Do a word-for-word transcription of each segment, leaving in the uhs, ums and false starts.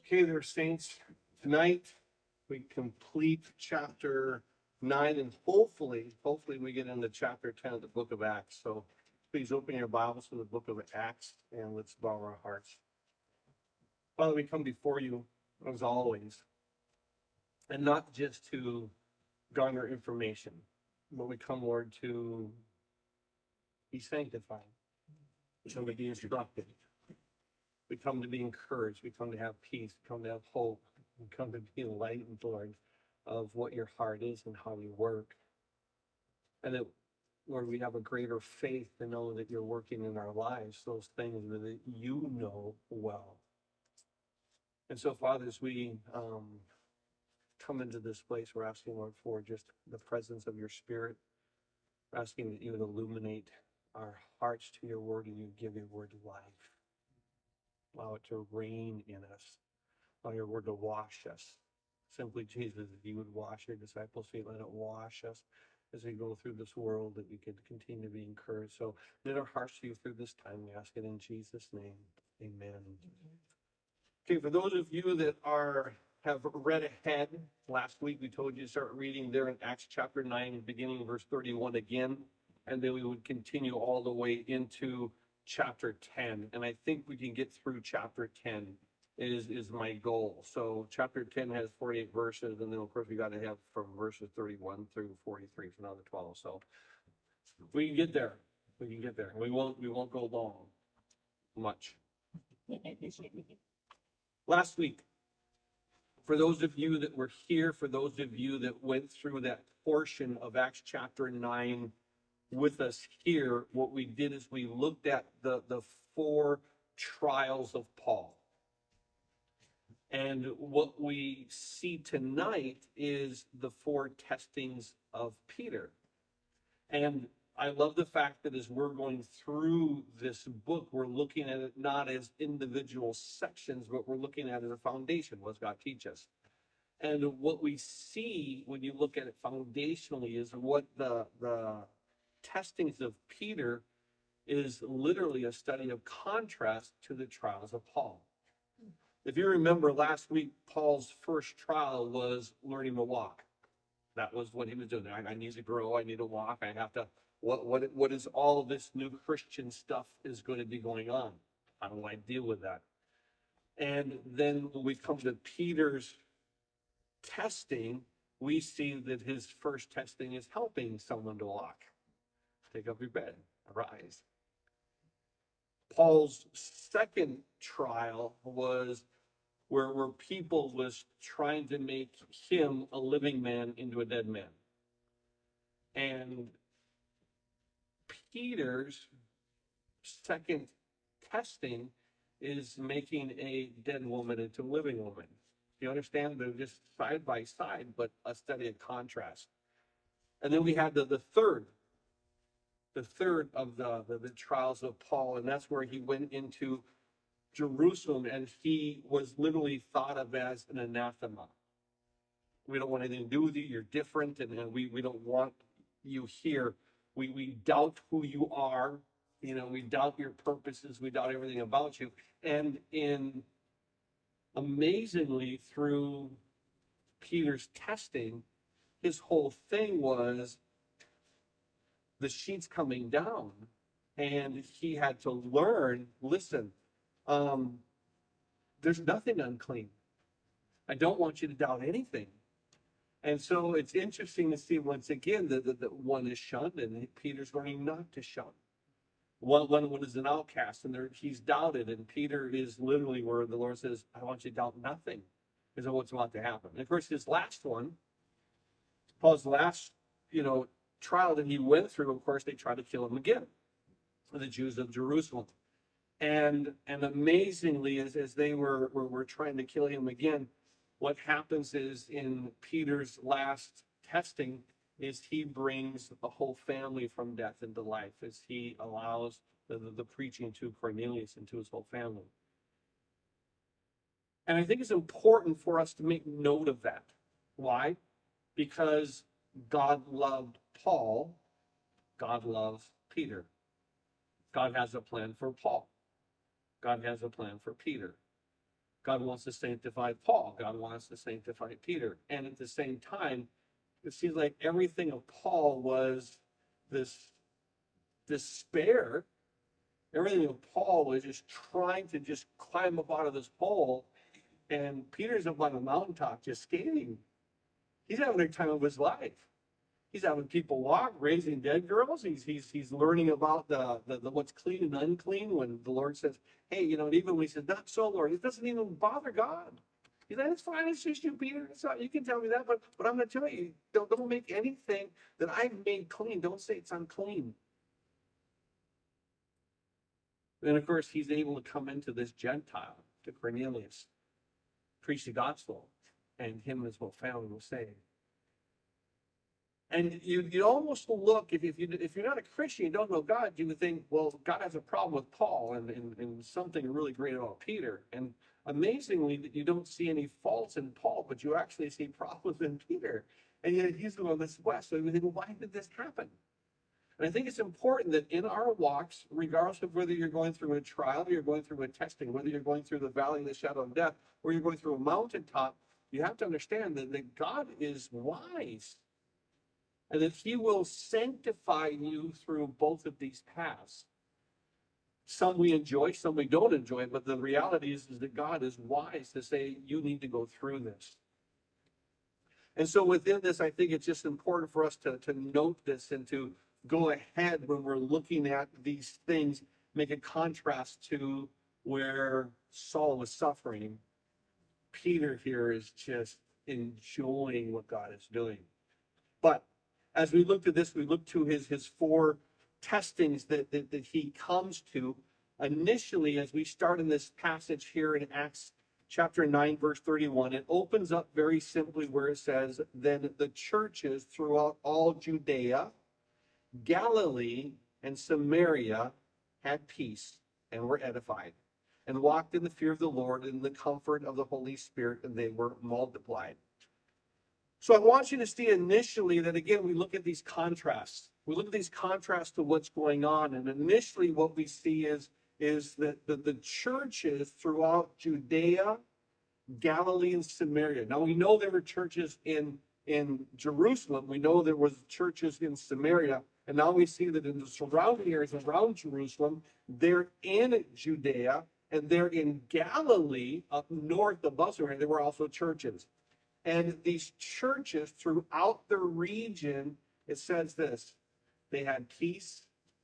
Okay, there, saints. Tonight we complete chapter nine, and hopefully, hopefully we get into chapter ten of the book of Acts. So please open your Bibles to the book of Acts and let's bow our hearts. Father, we come before you as always, and not just to garner information, but we come, Lord, to be sanctified. We come to be instructed. We come to be encouraged. We come to have peace. We come to have hope. We come to be enlightened, Lord, of what your heart is and how you work. And that, Lord, we have a greater faith to know that you're working in our lives, those things that you know well. And so, Father, as we um, come into this place, we're asking, Lord, for just the presence of your Spirit. We're asking that you would illuminate our hearts to your word and you give your word life. Allow it to reign in us. Allow your word to wash us. Simply, Jesus, that you would wash your disciples' feet. Let it wash us as we go through this world, that we could continue to be encouraged. So knit our hearts to you through this time. We ask it in Jesus' name. Amen. Okay, for those of you that are have read ahead, last week we told you to start reading there in Acts chapter nine, beginning verse thirty-one again, and then we would continue all the way into chapter ten. And I think we can get through chapter ten is, is my goal. So chapter ten has forty-eight verses, and then of course we got to have from verses thirty-one through forty-three for another twelve. So we can get there. We can get there. We won't we won't go long much. Last week, for those of you that were here, for those of you that went through that portion of Acts chapter nine with us here, what we did is we looked at the, the four trials of Paul. And what we see tonight is the four testings of Peter. And I love the fact that as we're going through this book, we're looking at it not as individual sections, but we're looking at it as a foundation. What does God teach us? And what we see when you look at it foundationally is what the, the testings of Peter is literally a study of contrast to the trials of Paul. If you remember last week, Paul's first trial was learning to walk. That was what he was doing. I, I need to grow. I need to walk. I have to. What what what is all of this new Christian stuff is going to be going on? How do I deal with that? And then when we come to Peter's testing, we see that his first testing is helping someone to walk. Take up your bed, arise. Paul's second trial was where, where people was trying to make him, a living man, into a dead man. And Peter's second testing is making a dead woman into a living woman. You understand? They're just side by side, but a study of contrast. And then we had the, the third, the third of the, the, the trials of Paul, and that's where he went into Jerusalem, and he was literally thought of as an anathema. We don't want anything to do with you. You're different, and, and we, we don't want you here. We, we doubt who you are. You know, we doubt your purposes. We doubt everything about you. And in amazingly, through Peter's testing, his whole thing was the sheets coming down, and he had to learn, listen, um, there's nothing unclean. I don't want you to doubt anything. And so it's interesting to see once again that, that, that one is shunned, and Peter's learning not to shun. One, one, one is an outcast, and there, he's doubted, and Peter is literally where the Lord says, I want you to doubt nothing, because of what's about to happen. And of course, his last one, Paul's last, you know, trial that he went through, of course, they tried to kill him again, the Jews of Jerusalem. And and amazingly, as, as they were, were, were trying to kill him again, what happens is in Peter's last testing is he brings the whole family from death into life as he allows the, the, the preaching to Cornelius and to his whole family. And I think it's important for us to make note of that. Why? Because God loved Paul, God loves Peter. God has a plan for Paul. God has a plan for Peter. God wants to sanctify Paul. God wants to sanctify Peter. And at the same time, it seems like everything of Paul was this despair. Everything of Paul was just trying to just climb up out of this hole. And Peter's up on the mountaintop just skating. He's having a time of his life. He's having people walk, raising dead girls. He's he's he's learning about the, the, the what's clean and unclean. When the Lord says, "Hey, you know," and even when He says, "Not so, Lord," it doesn't even bother God. He's like, "It's fine. It's just you, Peter. It's not, you can tell me that, but but I'm going to tell you, don't don't make anything that I've made clean. Don't say it's unclean." And of course, he's able to come into this Gentile, to Cornelius, preach the gospel, and him and his whole family will saved. And you you almost look, if, if you if you're not a Christian, you don't know God, you would think, well, God has a problem with Paul and, and, and something really great about Peter. And amazingly, you don't see any faults in Paul, but you actually see problems in Peter. And yet he's the one that's blessed. So you think, well, why did this happen? And I think it's important that in our walks, regardless of whether you're going through a trial, or you're going through a testing, whether you're going through the valley of the shadow of death, or you're going through a mountaintop, you have to understand that, that God is wise. And that He will sanctify you through both of these paths. Some we enjoy, some we don't enjoy, but the reality is, is that God is wise to say, you need to go through this. And so within this, I think it's just important for us to, to note this and to go ahead when we're looking at these things, make a contrast to where Saul was suffering. Peter here is just enjoying what God is doing. But as we looked at this, we looked to his, his four testings that, that, that he comes to. Initially, as we start in this passage here in Acts chapter nine, verse thirty-one, it opens up very simply where it says, "Then the churches throughout all Judea, Galilee, and Samaria had peace and were edified, and walked in the fear of the Lord and in the comfort of the Holy Spirit, and they were multiplied." So I want you to see initially that, again, we look at these contrasts. We look at these contrasts to what's going on. And initially what we see is, is that the, the churches throughout Judea, Galilee, and Samaria. Now we know there were churches in, in Jerusalem. We know there was churches in Samaria. And now we see that in the surrounding areas around Jerusalem, they're in Judea and they're in Galilee up north of Bethlehem. There were also churches. And these churches throughout the region, it says this, they had peace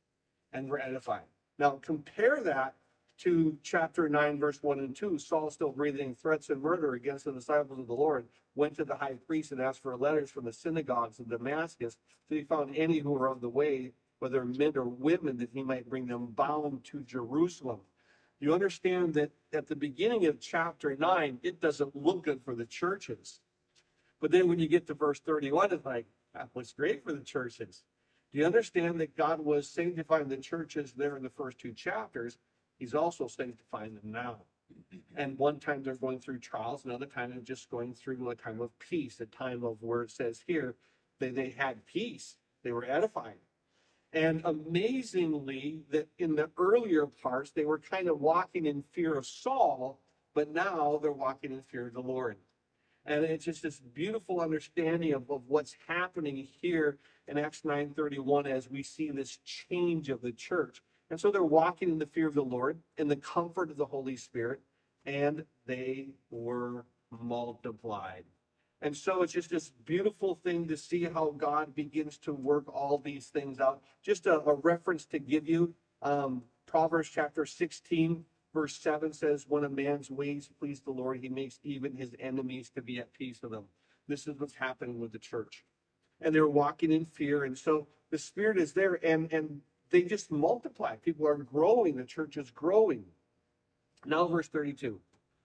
and were edified. Now compare that to chapter nine, verse one and two. Saul, still breathing threats and murder against the disciples of the Lord, went to the high priest and asked for letters from the synagogues of Damascus, so he found any who were of the way, whether men or women, that he might bring them bound to Jerusalem. You understand that at the beginning of chapter nine, it doesn't look good for the churches. But then when you get to verse thirty-one, it's like, that looks great for the churches. Do you understand that God was sanctifying the churches there in the first two chapters? He's also sanctifying them now. And one time they're going through trials, another time they're just going through a time of peace, a time of where it says here, they, they had peace. They were edifying. And amazingly, that in the earlier parts, they were kind of walking in fear of Saul, but now they're walking in fear of the Lord. And it's just this beautiful understanding of, of what's happening here in Acts nine thirty-one as we see this change of the church. And so they're walking in the fear of the Lord, in the comfort of the Holy Spirit, and they were multiplied. And so it's just this beautiful thing to see how God begins to work all these things out. Just a, a reference to give you, um, Proverbs chapter sixteen, verse seven says, when a man's ways please the Lord, he makes even his enemies to be at peace with him. This is what's happening with the church. And they're walking in fear. And so the Spirit is there, and, and they just multiply. People are growing. The church is growing. Now, verse thirty-two.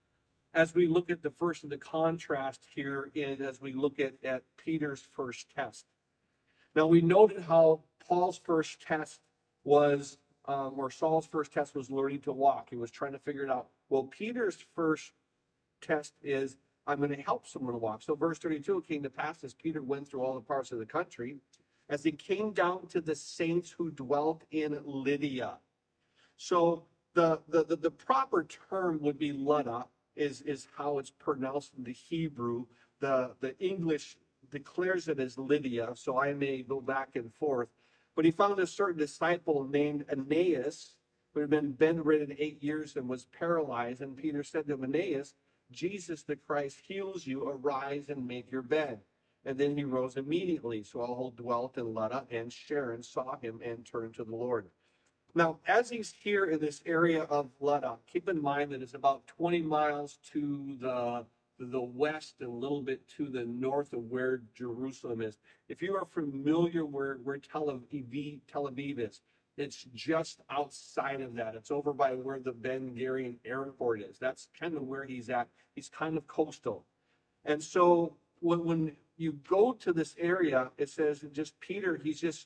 As we look at the first of the contrast here, in, as we look at, at Peter's first test. Now, we noted how Paul's first test was, um, or Saul's first test was learning to walk. He was trying to figure it out. Well, Peter's first test is, I'm going to help someone walk. So verse thirty-two, it came to pass as Peter went through all the parts of the country, as he came down to the saints who dwelt in Lydia. So the, the, the, the proper term would be Lydda. is, is how it's pronounced in the Hebrew. The, the English declares it as Lydia, so I may go back and forth. But he found a certain disciple named Aeneas, who had been bedridden eight years and was paralyzed. And Peter said to Aeneas, Jesus the Christ heals you, arise and make your bed. And then he rose immediately. So all who dwelt in Lydda and Sharon saw him and turned to the Lord. Now, as he's here in this area of Lydda, keep in mind that it's about twenty miles to the, the west and a little bit to the north of where Jerusalem is. If you are familiar where, where Tel Aviv, Tel Aviv is, it's just outside of that. It's over by where the Ben Gurion Airport is. That's kind of where he's at. He's kind of coastal. And so when, when you go to this area, it says just Peter, he's just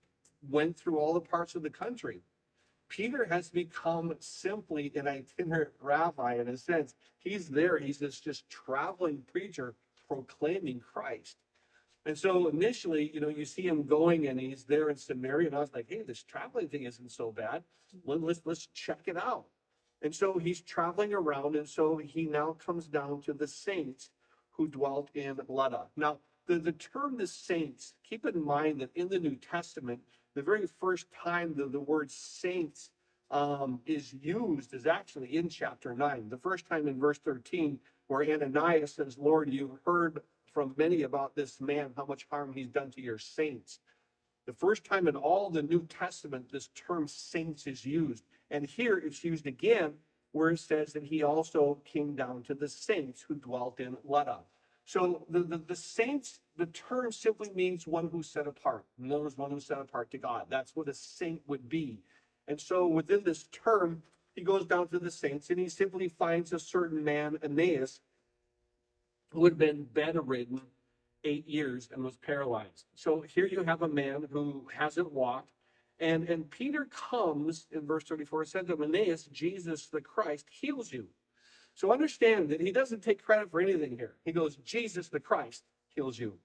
went through all the parts of the country. Peter has become simply an itinerant rabbi in a sense. He's there. He's this just traveling preacher proclaiming Christ. And so initially, you know, you see him going and he's there in Samaria. And I was like, hey, this traveling thing isn't so bad. Let's, let's check it out. And so he's traveling around. And so he now comes down to the saints who dwelt in Lydda. Now, the, the term the saints, keep in mind that in the New Testament, the very first time the, the word saints um, is used is actually in chapter nine. The first time in verse thirteen, where Ananias says, Lord, you heard from many about this man, how much harm he's done to your saints. The first time in all the New Testament, this term saints is used. And here it's used again, where it says that he also came down to the saints who dwelt in Lydda. So the, the, the saints, the term simply means one who's set apart. In other words, one who's set apart to God. That's what a saint would be. And so within this term, he goes down to the saints and he simply finds a certain man, Aeneas, who had been bedridden eight years and was paralyzed. So here you have a man who hasn't walked. And, and Peter comes in verse thirty-four, said to Aeneas, Jesus the Christ heals you. So understand that he doesn't take credit for anything here. He goes, Jesus the Christ heals you.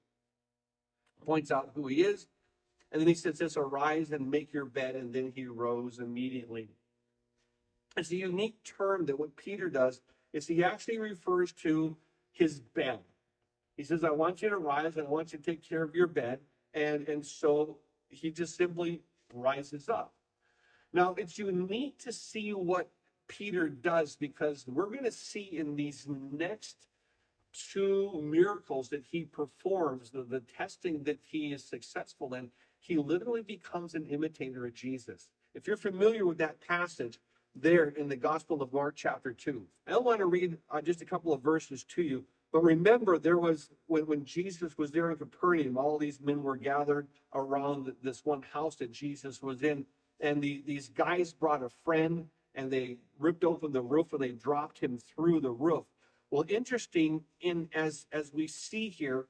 Points out who he is. And then he says this, arise and make your bed. And then he rose immediately. It's a unique term that what Peter does is he actually refers to his bed. He says, I want you to rise and I want you to take care of your bed. And, and so he just simply rises up. Now, it's unique to see what Peter does, because we're going to see in these next two miracles that he performs, the, the testing that he is successful in, he literally becomes an imitator of Jesus. If you're familiar with that passage there in the Gospel of Mark chapter two, I don't want to read uh, just a couple of verses to you, but remember there was, when, when Jesus was there in Capernaum, all these men were gathered around this one house that Jesus was in, and the, these guys brought a friend, and they ripped open the roof and they dropped him through the roof. Well, interesting, in as as we see here,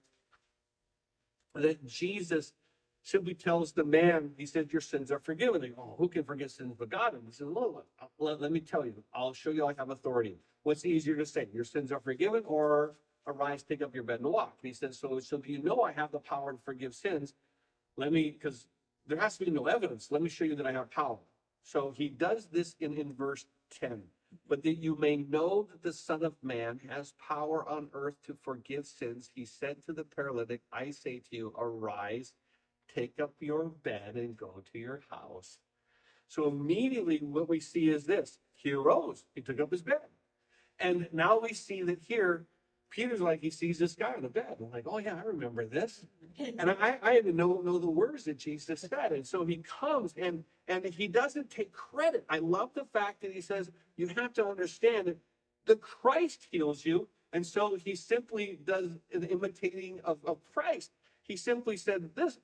that Jesus simply tells the man, he said, your sins are forgiven. They go, oh, who can forget sins but God? And he says, well, let, let me tell you, I'll show you I have authority. What's easier to say, your sins are forgiven, or arise, take up your bed and walk? And he says, so, so do you know I have the power to forgive sins? Let me, because there has to be no evidence. Let me show you that I have power. So he does this in, in verse ten. But that you may know that the Son of Man has power on earth to forgive sins, he said to the paralytic, I say to you, arise, take up your bed and go to your house. So immediately what we see is this. He arose. He took up his bed. And now we see that here, Peter's like, he sees this guy on the bed. I'm like, oh yeah, I remember this. And I, I didn't know, know the words that Jesus said. And so he comes and, and he doesn't take credit. I love the fact that he says, you have to understand that the Christ heals you. And so he simply does an imitating of, of Christ. He simply said this,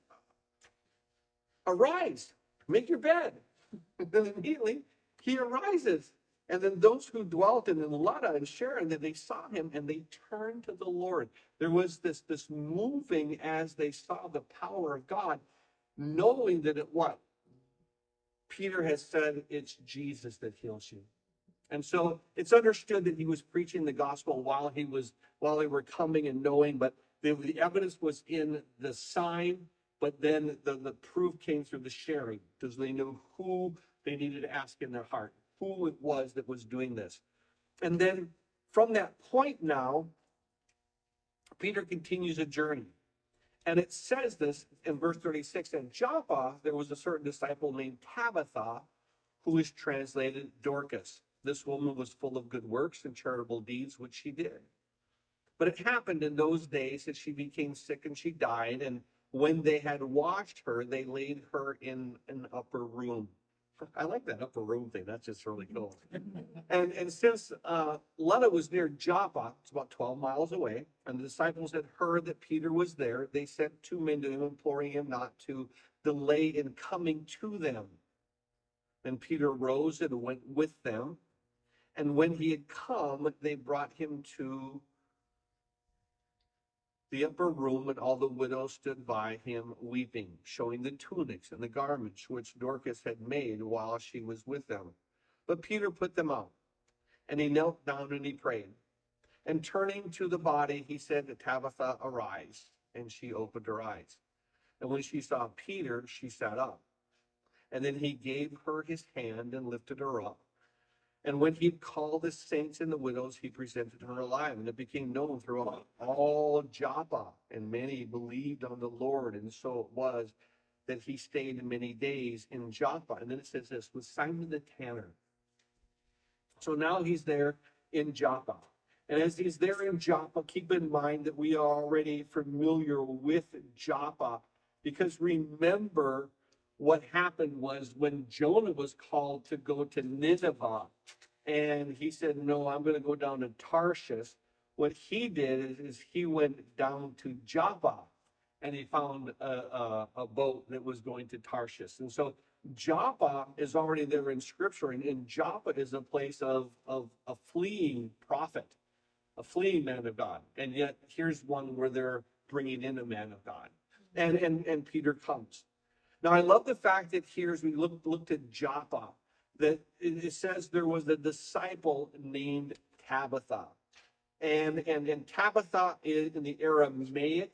arise, make your bed. And then immediately he arises. And then those who dwelt in Lydda and Sharon, that they saw him and they turned to the Lord. There was this, this moving as they saw the power of God, knowing that it what? Peter has said, it's Jesus that heals you. And so it's understood that he was preaching the gospel while he was, while they were coming and knowing, but the, the evidence was in the sign, but then the, the proof came through the sharing, because they knew who they needed to ask in their heart, who it was that was doing this. And then from that point now, Peter continues a journey. And it says this in verse thirty-six, in Joppa, there was a certain disciple named Tabitha, who is translated Dorcas. This woman was full of good works and charitable deeds, which she did. But it happened in those days that she became sick and she died. And when they had washed her, they laid her in an upper room. I like that upper room thing. That's just really cool. And, and since uh, Lydda was near Joppa, it's about twelve miles away, and the disciples had heard that Peter was there, they sent two men to him, imploring him not to delay in coming to them. Then Peter rose and went with them. And when he had come, they brought him to the upper room, and all the widows stood by him weeping, showing the tunics and the garments which Dorcas had made while she was with them. But Peter put them out, and he knelt down and he prayed. And turning to the body, he said to Tabitha, arise. And she opened her eyes. And when she saw Peter, she sat up. And then he gave her his hand and lifted her up. And when he called the saints and the widows, he presented her alive. And it became known throughout all Joppa. And many believed on the Lord. And so it was that he stayed many days in Joppa. And then it says this, with Simon the tanner. So now he's there in Joppa. And as he's there in Joppa, keep in mind that we are already familiar with Joppa. Because remember, what happened was when Jonah was called to go to Nineveh, and he said, no, I'm going to go down to Tarshish. What he did is, is he went down to Joppa, and he found a, a, a boat that was going to Tarshish. And so Joppa is already there in Scripture, and, and Joppa is a place of, of a fleeing prophet, a fleeing man of God. And yet here's one where they're bringing in a man of God. And, and, and Peter comes. Now, I love the fact that here, as we look, looked at Joppa, that it says there was a disciple named Tabitha. And, and, and Tabitha is, in the Aramaic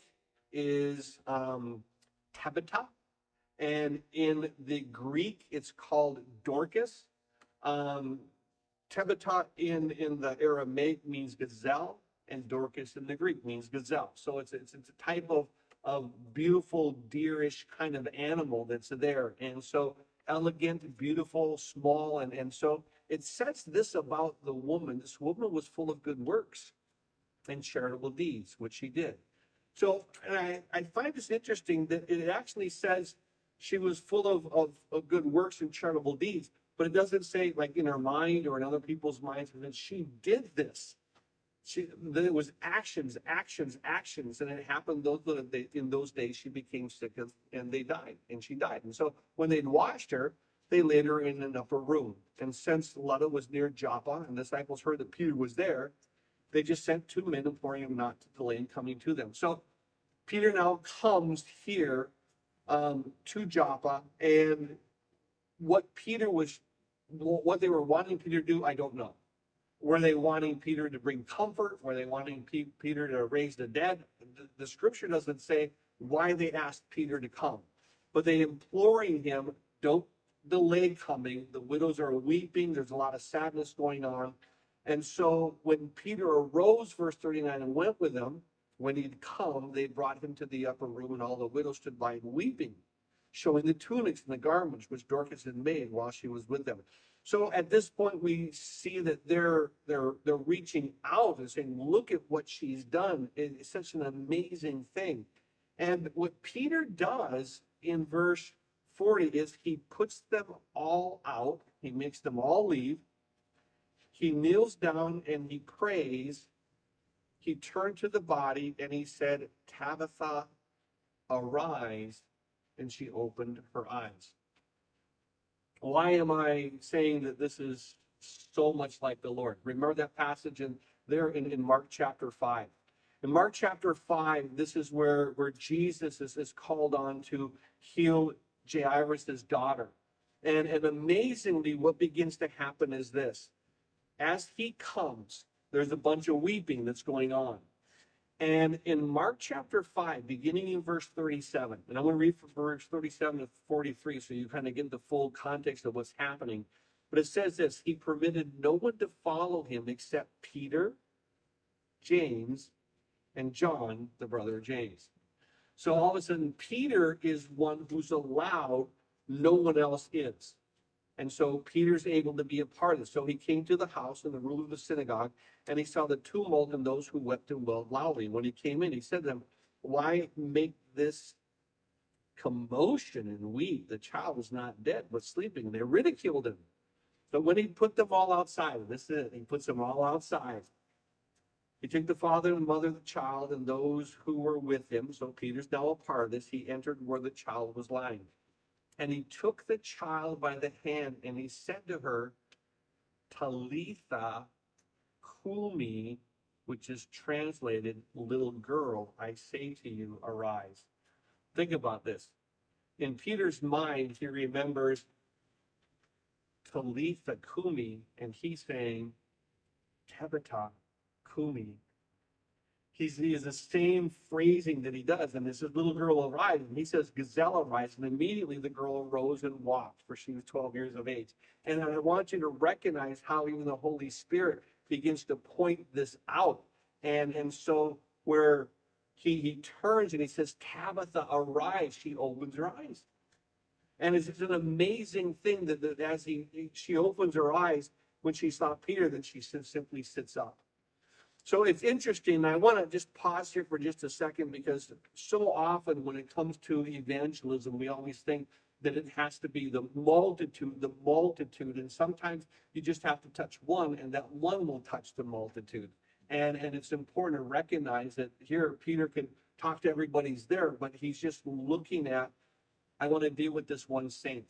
is um, Tabitha. And in the Greek, it's called Dorcas. Um, Tabitha in, in the Aramaic means gazelle, and Dorcas in the Greek means gazelle. So it's, it's, it's a type of of beautiful, deerish kind of animal that's there. And so elegant, beautiful, small. And, and so it says this about the woman. This woman was full of good works and charitable deeds, which she did. So and I, I find this interesting that it actually says she was full of, of, of good works and charitable deeds, but it doesn't say like in her mind or in other people's minds that she did this. She, there was actions, actions, actions, and it happened those, in those days. She became sick and they died, and she died. And so when they'd washed her, they laid her in an upper room. And since Lydda was near Joppa, and the disciples heard that Peter was there, they just sent two men imploring him not to delay in coming to them. So Peter now comes here um, to Joppa, and what Peter was, what they were wanting Peter to do, I don't know. Were they wanting Peter to bring comfort? Were they wanting P- Peter to raise the dead? The, the scripture doesn't say why they asked Peter to come, but they imploring him, don't delay coming. The widows are weeping. There's a lot of sadness going on. And so when Peter arose, verse thirty-nine, and went with them, when he'd come, they brought him to the upper room, and all the widows stood by him weeping, showing the tunics and the garments which Dorcas had made while she was with them. So at this point, we see that they're they're they're reaching out and saying, "Look at what she's done! It's such an amazing thing." And what Peter does in verse forty is he puts them all out. He makes them all leave. He kneels down and he prays. He turned to the body and he said, "Tabitha, arise," and she opened her eyes. Why am I saying that this is so much like the Lord? Remember that passage in there in, in Mark chapter five. In Mark chapter five, this is where, where Jesus is, is called on to heal Jairus' daughter. And, and amazingly, what begins to happen is this. As he comes, there's a bunch of weeping that's going on. And in Mark chapter five, beginning in verse thirty-seven, and I'm going to read from verse thirty-seven to forty-three so you kind of get the full context of what's happening. But it says this, he permitted no one to follow him except Peter James, and John, the brother of James. So all of a sudden, Peter is one who's allowed, no one else is. And so Peter's able to be a part of this. So he came to the house and the ruler of the synagogue, and he saw the tumult and those who wept and wailed loudly. When he came in, he said to them, why make this commotion and weep? The child is not dead, but sleeping. And they ridiculed him. But when he put them all outside, and this is it, he puts them all outside. He took the father and mother of the child and those who were with him. So Peter's now a part of this. He entered where the child was lying. And he took the child by the hand and he said to her, Talitha Kumi, which is translated, little girl, I say to you, arise. Think about this. In Peter's mind, he remembers Talitha Kumi, and he's saying, Tabitha Kumi. He's, he is the same phrasing that he does. And this is little girl arise. And he says, gazelle arise. And immediately the girl arose and walked, for she was twelve years of age. And I want you to recognize how even the Holy Spirit begins to point this out. And, and so where he, he turns and he says, Tabitha, arise. She opens her eyes. And it's, it's an amazing thing that, that as he, she opens her eyes, when she saw Peter, that she simply sits up. So it's interesting. I want to just pause here for just a second, because so often when it comes to evangelism, we always think that it has to be the multitude, the multitude. And sometimes you just have to touch one, and that one will touch the multitude. And, and it's important to recognize that here Peter can talk to everybody who's there, but he's just looking at, I want to deal with this one saint.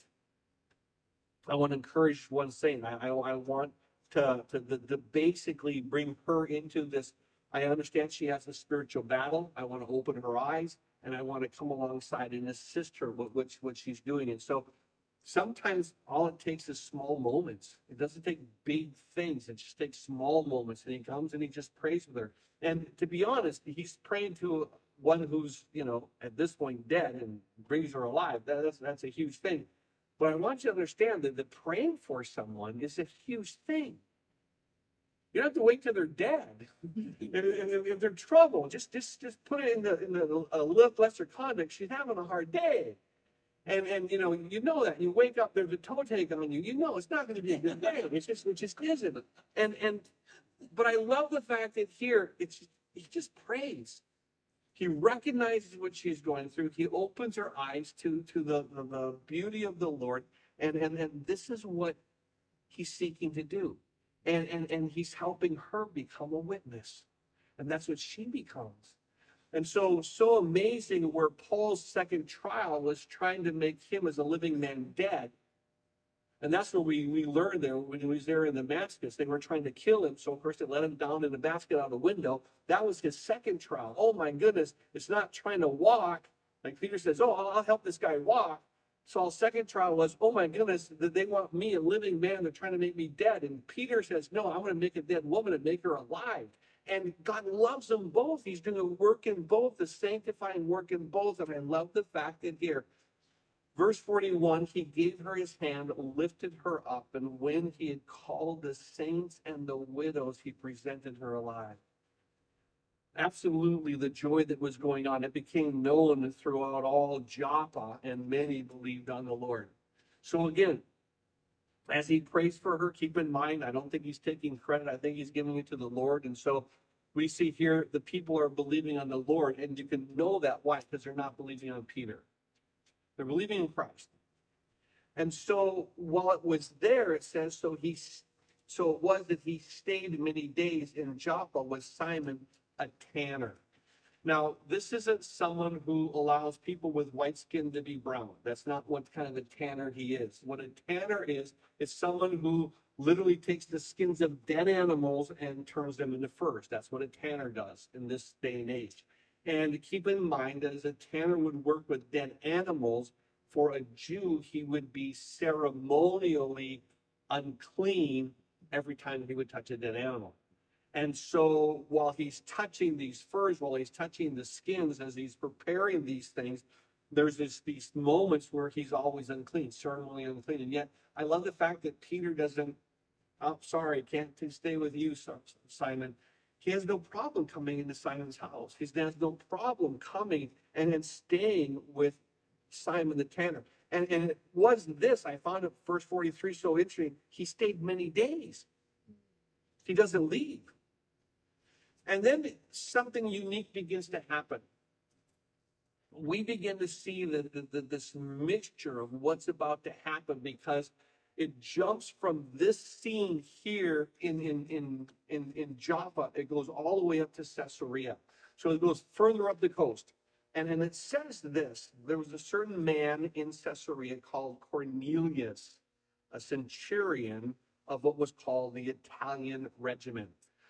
I want to encourage one saint. I, I, I want To, to, to, to basically bring her into this. I understand she has a spiritual battle. I want to open her eyes, and I want to come alongside and assist her with what, what she's doing. And so sometimes all it takes is small moments. It doesn't take big things. It just takes small moments. And he comes and he just prays with her. And to be honest, he's praying to one who's, you know, at this point dead, and brings her alive. That, that's, that's a huge thing. But I want you to understand that the praying for someone is a huge thing. You don't have to wait till they're dead. if, if they're in trouble, just just just put it in the in the a lesser context. She's having a hard day, and and you know you know that you wake up, there's a toe take on you. You know it's not going to be a good day. It's just it just isn't. And and but I love the fact that here it's he just prays. He recognizes what she's going through. He opens her eyes to, to the, the, the beauty of the Lord. And, and, and this is what he's seeking to do. And, and, and he's helping her become a witness. And that's what she becomes. And so, so amazing where Paul's second trial was trying to make him as a living man dead. And that's what we, we learned there when he was there in Damascus. They were trying to kill him. So, of course, they let him down in the basket out of the window. That was his second trial. Oh, my goodness. It's not trying to walk. Like Peter says, oh, I'll help this guy walk. Saul's second trial was, oh, my goodness, that they want me, a living man. They're trying to make me dead. And Peter says, no, I want to make a dead woman and make her alive. And God loves them both. He's doing a work in both, the sanctifying work in both. And I love the fact that here, verse forty-one, he gave her his hand, lifted her up, and when he had called the saints and the widows, he presented her alive. Absolutely the joy that was going on. It became known throughout all Joppa, and many believed on the Lord. So again, as he prays for her, keep in mind, I don't think he's taking credit. I think he's giving it to the Lord. And so we see here the people are believing on the Lord, and you can know that. Why? Because they're not believing on Peter. They're believing in Christ. And so while it was there, it says, so he, so it was that he stayed many days in Joppa with Simon, a tanner. Now, this isn't someone who allows people with white skin to be brown. That's not what kind of a tanner he is. What a tanner is, is someone who literally takes the skins of dead animals and turns them into furs. That's what a tanner does in this day and age. And keep in mind that as a tanner would work with dead animals, for a Jew, he would be ceremonially unclean every time he would touch a dead animal. And so while he's touching these furs, while he's touching the skins, as he's preparing these things, there's this, these moments where he's always unclean, ceremonially unclean. And yet, I love the fact that Peter doesn't, oh, sorry, can't stay with you, Simon. He has no problem coming into Simon's house. He has no problem coming and then staying with Simon the tanner. And, and it was this, I found it verse forty-three so interesting. He stayed many days. He doesn't leave. And then something unique begins to happen. We begin to see the, the, the, this mixture of what's about to happen, because it jumps from this scene here in, in, in, in, in Joppa. It goes all the way up to Caesarea. So it goes further up the coast. And, and it says this: there was a certain man in Caesarea called Cornelius, a centurion of what was called the Italian regiment.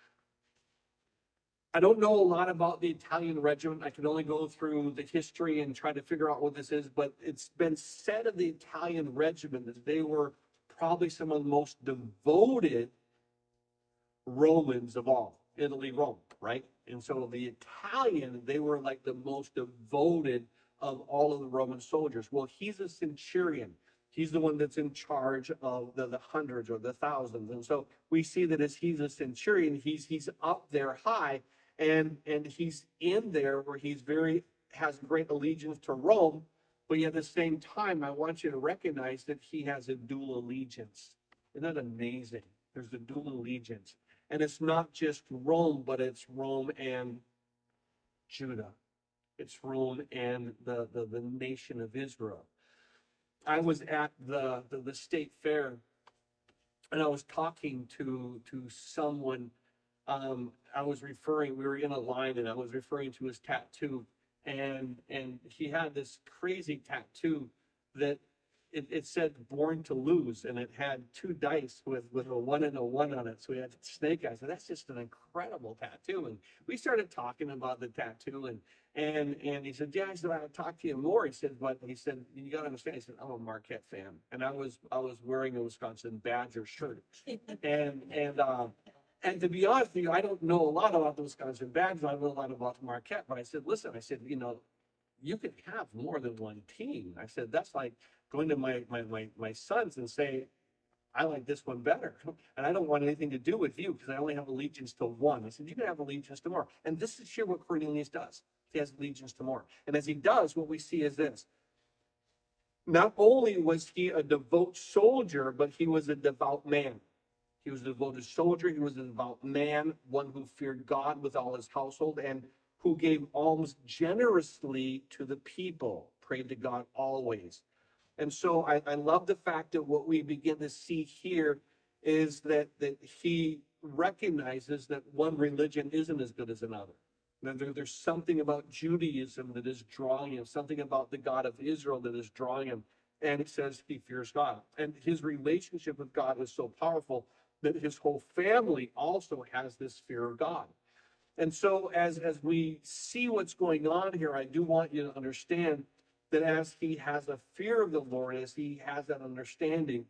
I don't know a lot about the Italian regiment. I can only go through the history and try to figure out what this is, but it's been said of the Italian regiment that they were probably some of the most devoted Romans of all. Italy, Rome, right? And so the Italian, they were like the most devoted of all of the Roman soldiers. Well, he's a centurion. He's the one that's in charge of the, the hundreds or the thousands. And so we see that as he's a centurion, he's he's up there high, and and he's in there where he's very has great allegiance to Rome, but yet at the same time, I want you to recognize that he has a dual allegiance. Isn't that amazing? There's a dual allegiance. And it's not just Rome, but it's Rome and Judah. It's Rome and the, the, the nation of Israel. I was at the, the, the state fair, and I was talking to, to someone. Um, I was referring, we were in a line, and I was referring to his tattoo. And, and he had this crazy tattoo that It, it said "born to lose," and it had two dice with, with a one and a one on it. So we had snake eyes. So that's just an incredible tattoo. And we started talking about the tattoo, and and and he said, "Yeah," I said, "I'll talk to you more." He said, "But," he said, "you got to understand." He said, "I'm a Marquette fan," and I was I was wearing a Wisconsin Badger shirt, and and um, and to be honest with you, I don't know a lot about the Wisconsin Badgers. I know a lot about Marquette, but I said, "Listen," I said, "you know, you can have more than one team." I said, "That's like going to my, my, my, my sons and say, I like this one better. And I don't want anything to do with you because I only have allegiance to one." I said, "You can have allegiance to more." And this is here what Cornelius does. He has allegiance to more. And as he does, what we see is this. Not only was he a devout soldier, but he was a devout man. He was a devoted soldier. He was a devout man, one who feared God with all his household, and who gave alms generously to the people, prayed to God always. And so I, I love the fact that what we begin to see here is that, that he recognizes that one religion isn't as good as another. That there, there's something about Judaism that is drawing him, something about the God of Israel that is drawing him. And he says he fears God. And his relationship with God is so powerful that his whole family also has this fear of God. And so as, as we see what's going on here, I do want you to understand that as he has a fear of the Lord, as he has that understanding,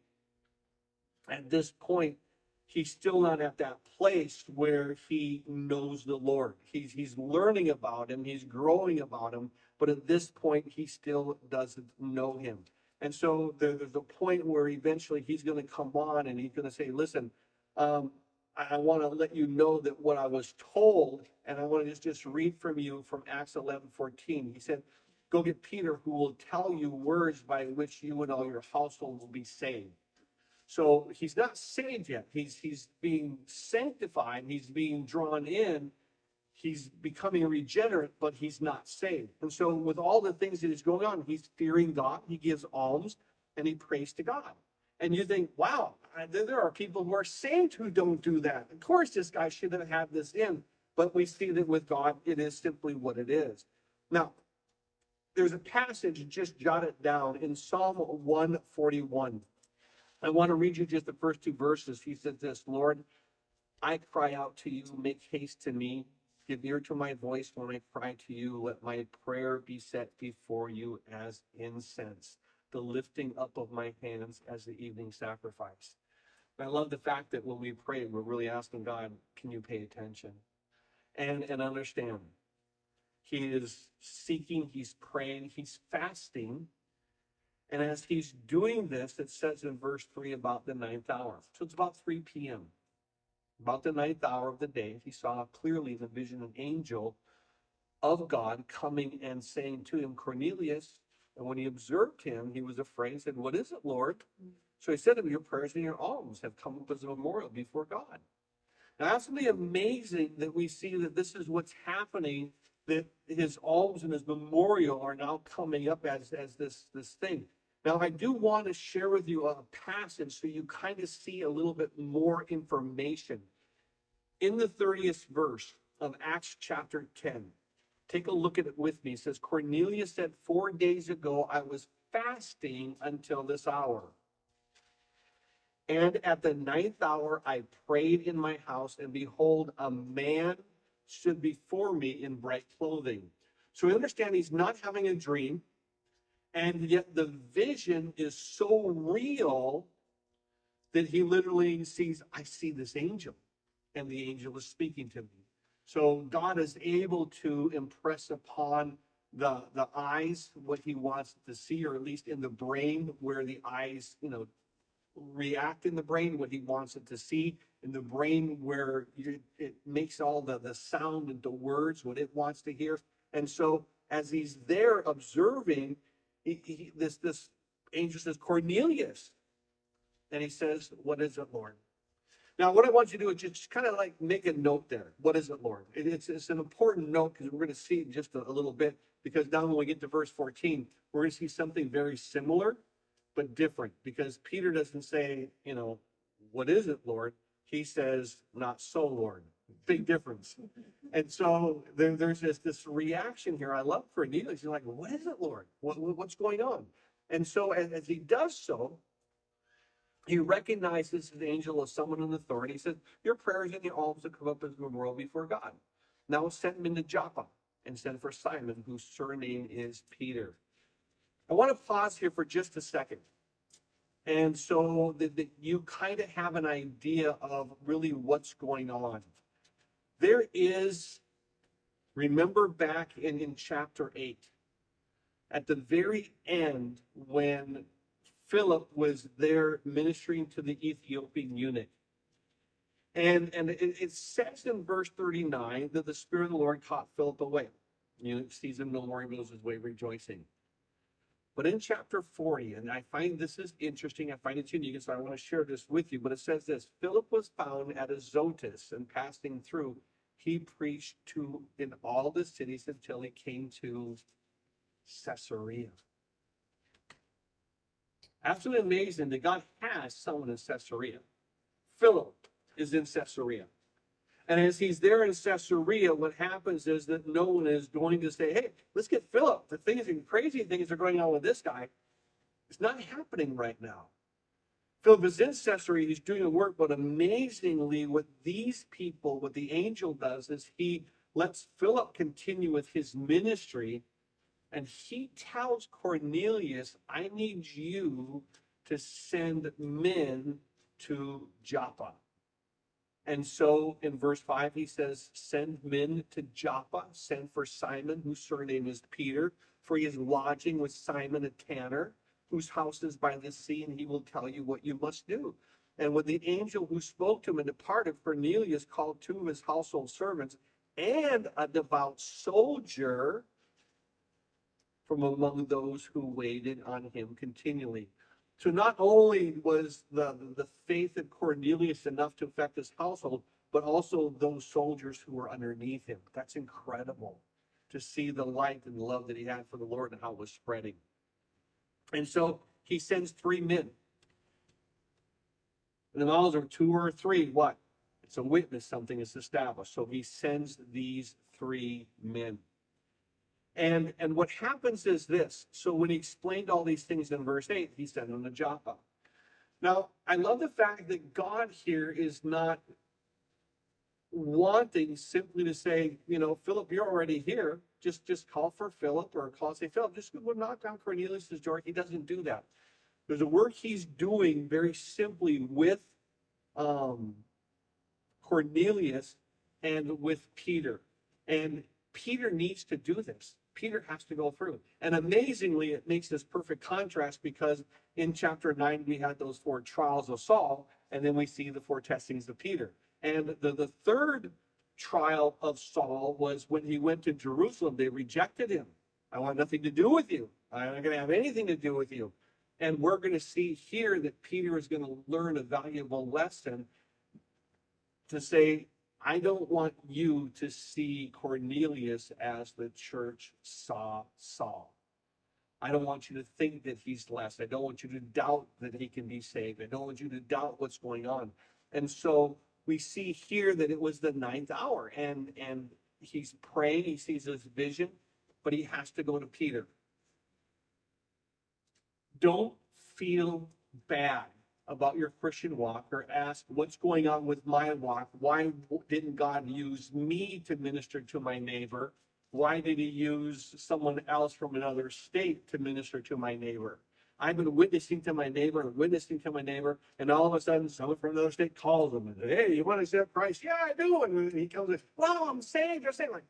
at this point, he's still not at that place where he knows the Lord. He's, he's learning about him, he's growing about him, but at this point, he still doesn't know him. And so there, there's a point where eventually he's going to come on and he's going to say, "Listen, um, I, I want to let you know that what I was told," and I want to just, just read from you from Acts eleven fourteen. He said, "Go get Peter, who will tell you words by which you and all your household will be saved." So he's not saved yet. He's he's being sanctified. He's being drawn in. He's becoming regenerate, but he's not saved. And so with all the things that is going on, he's fearing God. He gives alms and he prays to God. And you think, wow, there are people who are saved who don't do that. Of course, this guy shouldn't have this in. But we see that with God, it is simply what it is. Now, there's a passage, just jot it down, in Psalm one forty-one. I want to read you just the first two verses. He said this: "Lord, I cry out to you, make haste to me. Give ear to my voice when I cry to you. Let my prayer be set before you as incense, the lifting up of my hands as the evening sacrifice." And I love the fact that when we pray, we're really asking God, can you pay attention and, and understand? He is seeking, he's praying, he's fasting. And as he's doing this, it says in verse three about the ninth hour. So it's about three p.m. about the ninth hour of the day, he saw clearly in the vision an angel of God coming and saying to him, Cornelius. And when he observed him, he was afraid and said, what is it, Lord? So he said to him, your prayers and your alms have come up as a memorial before God. Now, that's really amazing that we see that this is what's happening, that his alms and his memorial are now coming up as, as this, this thing. Now, I do want to share with you a passage so you kind of see a little bit more information. In the thirtieth verse of Acts chapter ten, take a look at it with me. It says, Cornelius said, four days ago, I was fasting until this hour. And at the ninth hour, I prayed in my house, and behold, a man stood before me in bright clothing. So we understand he's not having a dream, and yet the vision is so real that he literally sees, I see this angel, and the angel is speaking to me. So God is able to impress upon the, the eyes what he wants to see, or at least in the brain where the eyes, you know, react in the brain, what he wants it to see, in the brain where you, it makes all the, the sound into words, what it wants to hear. And so as he's there observing, he, he, this, this angel says, Cornelius. And he says, what is it, Lord? Now, what I want you to do is just kind of like make a note there. What is it, Lord? It, it's, it's an important note because we're going to see it in just a, a little bit, because now when we get to verse fourteen, we're going to see something very similar but different, because Peter doesn't say, you know, what is it, Lord? He says, not so, Lord. Big difference. And so there, there's this, this reaction here. I love Cornelius. He's like, what is it, Lord? What, what's going on? And so as, as he does so, he recognizes the angel as someone in authority. He says, your prayers and your alms have come up as a memorial before God. Now send him into Joppa and send for Simon, whose surname is Peter. I want to pause here for just a second. And so that, that you kind of have an idea of really what's going on. There is, remember back in, in chapter eight, at the very end, when Philip was there ministering to the Ethiopian eunuch. And, and it, it says in verse thirty-nine that the Spirit of the Lord caught Philip away. The eunuch sees him no more, he goes his way rejoicing. But in chapter forty, and I find this is interesting, I find it unique, so I want to share this with you, but it says this, Philip was found at Azotus, and passing through, he preached to in all the cities until he came to Caesarea. Absolutely amazing that God has someone in Caesarea. Philip is in Caesarea. And as he's there in Caesarea, what happens is that no one is going to say, hey, let's get Philip. The things and crazy things are going on with this guy. It's not happening right now. Philip is in Caesarea, he's doing the work, but amazingly what these people, what the angel does is he lets Philip continue with his ministry, and he tells Cornelius, I need you to send men to Joppa. And so in verse five, he says, send men to Joppa, send for Simon, whose surname is Peter, for he is lodging with Simon a tanner, whose house is by the sea, and he will tell you what you must do. And when the angel who spoke to him and departed, Cornelius called two of his household servants and a devout soldier from among those who waited on him continually. So not only was the, the faith of Cornelius enough to affect his household, but also those soldiers who were underneath him. That's incredible to see the light and love that he had for the Lord and how it was spreading. And so he sends three men. And the models are two or three, what? It's a witness, something is established. So he sends these three men. And, and what happens is this. So when he explained all these things in verse eight, he sent them to Joppa. Now, I love the fact that God here is not wanting simply to say, you know, Philip, you're already here. Just, just call for Philip, or call and say, Philip, just go knock down Cornelius' door. He doesn't do that. There's a work he's doing very simply with um, Cornelius and with Peter. And Peter needs to do this. Peter has to go through. And amazingly, it makes this perfect contrast, because in chapter nine, we had those four trials of Saul, and then we see the four testings of Peter. And the, the third trial of Saul was when he went to Jerusalem. They rejected him. I want nothing to do with you. I'm not going to have anything to do with you. And we're going to see here that Peter is going to learn a valuable lesson to say, I don't want you to see Cornelius as the church saw Saul. I don't want you to think that he's less. I don't want you to doubt that he can be saved. I don't want you to doubt what's going on. And so we see here that it was the ninth hour, and, and he's praying, he sees this vision, but he has to go to Peter. Don't feel bad about your Christian walk or ask what's going on with my walk. Why didn't God use me to minister to my neighbor? Why did he use someone else from another state to minister to my neighbor? I've been witnessing to my neighbor and witnessing to my neighbor, and all of a sudden someone from another state calls him and says, hey, you want to accept Christ? Yeah, I do. And he comes in, wow, I'm saved. You're saying, like,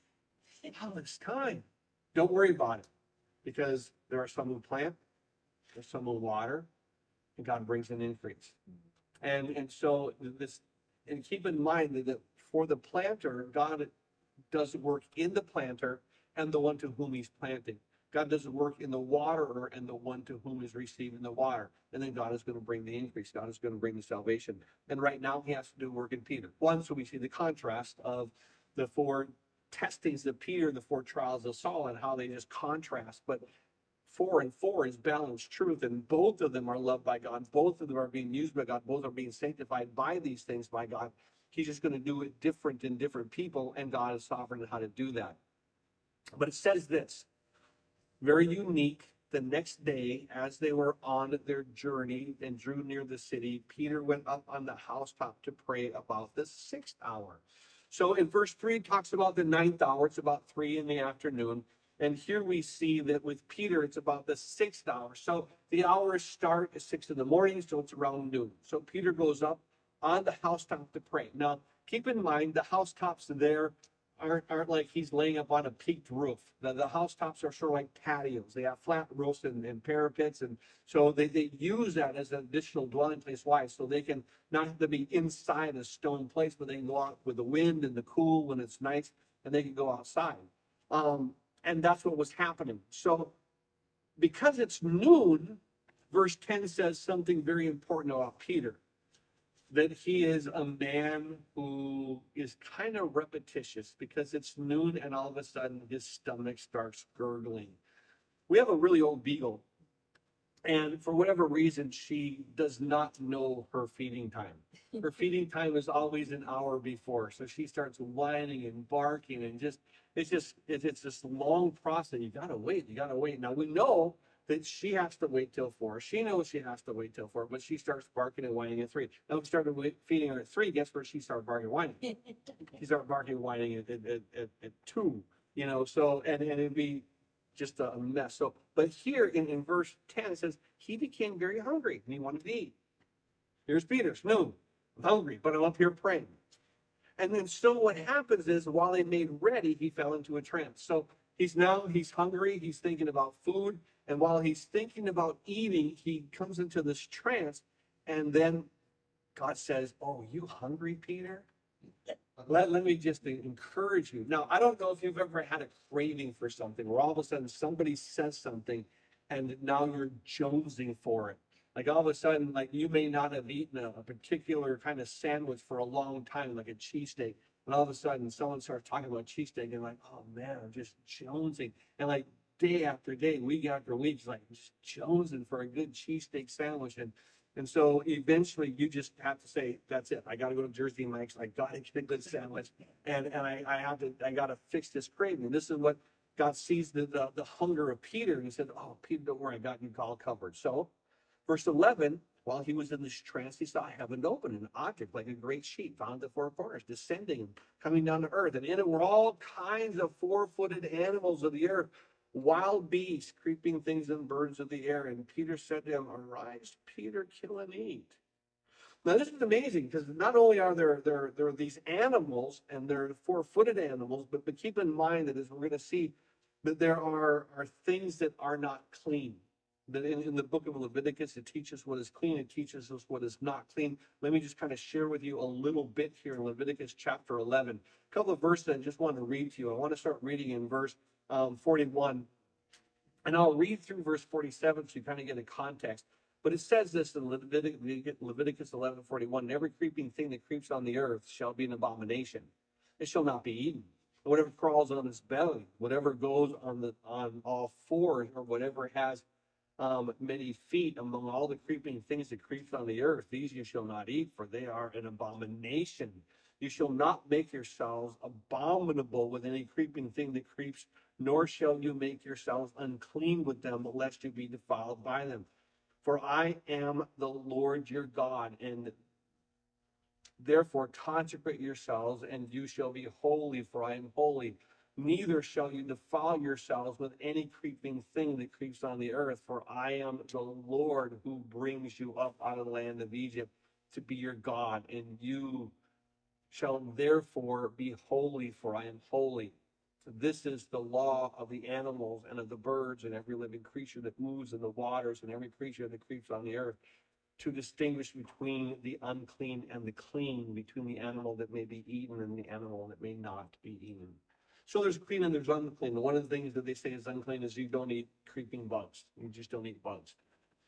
all this time. Don't worry about it, because there are some who plant, there's some who water, and God brings an increase. And and so this, and keep in mind that, that for the planter, God does work in the planter and the one to whom he's planting. God does work in the waterer and the one to whom is receiving the water. And then God is going to bring the increase. God is going to bring the salvation. And right now he has to do work in Peter. One, so we see the contrast of the four testings of Peter, the four trials of Saul, and how they just contrast. But four and four is balanced truth, and both of them are loved by God. Both of them are being used by God. Both are being sanctified by these things by God. He's just going to do it different in different people, and God is sovereign in how to do that. But it says this, very unique. The next day, as they were on their journey and drew near the city, Peter went up on the housetop to pray about the sixth hour. So in verse three, it talks about the ninth hour. It's about three in the afternoon. And here we see that with Peter, it's about the sixth hour. So the hours start at six in the morning, so it's around noon. So Peter goes up on the housetop to pray. Now, keep in mind, the housetops there aren't, aren't like he's laying up on a peaked roof. The, the housetops are sort of like patios. They have flat roofs and, and parapets. And so they, they use that as an additional dwelling place. Why? So they can not have to be inside a stone place, but they can go out with the wind and the cool when it's nice, and they can go outside. Um, and that's what was happening. So because it's noon, verse ten says something very important about Peter, that he is a man who is kind of repetitious, because it's noon and all of a sudden his stomach starts gurgling. We have a really old beagle, and for whatever reason, she does not know her feeding time. Her feeding time is always an hour before. So she starts whining and barking, and just, it's just, it's this long process. You gotta wait, you gotta wait. Now we know that she has to wait till four. She knows she has to wait till four, but she starts barking and whining at three. Now we started feeding her at three. Guess where she started barking and whining? She started barking and whining at, at, at, at two, you know, so, and, and it'd be just a mess. So, but here in, in verse ten, it says, he became very hungry and he wanted to eat. Here's Peter, no, I'm hungry, but I'm up here praying. And then so what happens is, while they made ready, he fell into a trance. So he's now, he's hungry, he's thinking about food. And while he's thinking about eating, he comes into this trance. And then God says, oh, you hungry, Peter? Let, let me just encourage you. Now, I don't know if you've ever had a craving for something where all of a sudden somebody says something and now you're jonesing for it. Like all of a sudden, like you may not have eaten a, a particular kind of sandwich for a long time, like a cheesesteak. And all of a sudden someone starts talking about cheesesteak and like, oh man, I'm just jonesing. And like day after day, week after week, it's like just jonesing for a good cheesesteak sandwich. And And so eventually you just have to say, that's it. I got to go to Jersey Mike's. I got to get a good sandwich. And, and I, I have to, I got to fix this craving. This is what God sees the, the, the hunger of Peter. And he said, oh, Peter, don't worry. I got you all covered. So verse eleven, while he was in this trance, he saw heaven open, an object like a great sheet found at the four corners, descending and coming down to earth. And in it were all kinds of four-footed animals of the earth, wild beasts, creeping things, and birds of the air. And Peter said to him, arise, Peter, kill and eat. Now this is amazing, because not only are there, there, there are these animals, and they're four-footed animals, but, but keep in mind that, as we're going to see, that there are, are things that are not clean. that in, in the book of Leviticus, it teaches what is clean, it teaches us what is not clean. Let me just kind of share with you a little bit here in Leviticus chapter eleven. A couple of verses I just want to read to you. I want to start reading in verse um, forty-one. And I'll read through verse forty-seven so you kind of get a context. But it says this in Leviticus, Leviticus eleven forty-one, every creeping thing that creeps on the earth shall be an abomination. It shall not be eaten. Whatever crawls on its belly, whatever goes on the on all fours, or whatever has um, many feet among all the creeping things that creeps on the earth, these you shall not eat, for they are an abomination. You shall not make yourselves abominable with any creeping thing that creeps, nor shall you make yourselves unclean with them, lest you be defiled by them. For I am the Lord your God, and therefore consecrate yourselves, and you shall be holy, for I am holy. Neither shall you defile yourselves with any creeping thing that creeps on the earth, for I am the Lord who brings you up out of the land of Egypt to be your God, and you shall therefore be holy, for I am holy. This is the law of the animals and of the birds and every living creature that moves in the waters and every creature that creeps on the earth, to distinguish between the unclean and the clean, between the animal that may be eaten and the animal that may not be eaten. So there's clean and there's unclean. One of the things that they say is unclean is you don't eat creeping bugs. You just don't eat bugs.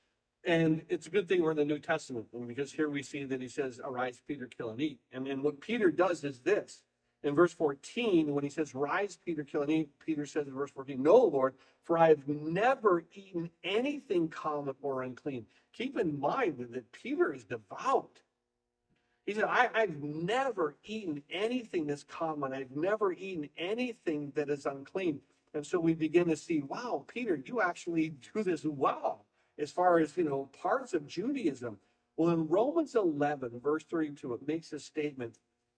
And it's a good thing we're in the New Testament, because here we see that he says, arise, Peter, kill and eat. And then what Peter does is this. In verse fourteen, when he says, rise, Peter, kill and eat, Peter says in verse fourteen, no, Lord, for I have never eaten anything common or unclean. Keep in mind that Peter is devout. He said, I, I've never eaten anything that's common. I've never eaten anything that is unclean. And so we begin to see, wow, Peter, you actually do this well as far as, you know, parts of Judaism. Well, in Romans eleven, verse thirty-two, it makes a statement.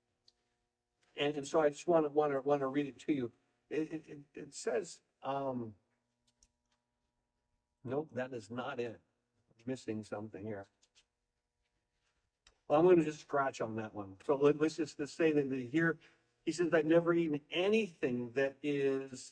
And, and so I just want to, want to, want to read it to you. It, it, it says, um, nope, that is not it. I'm missing something here. Well, I'm going to just scratch on that one. So let, let's just let's say that here, he says, I've never eaten anything that is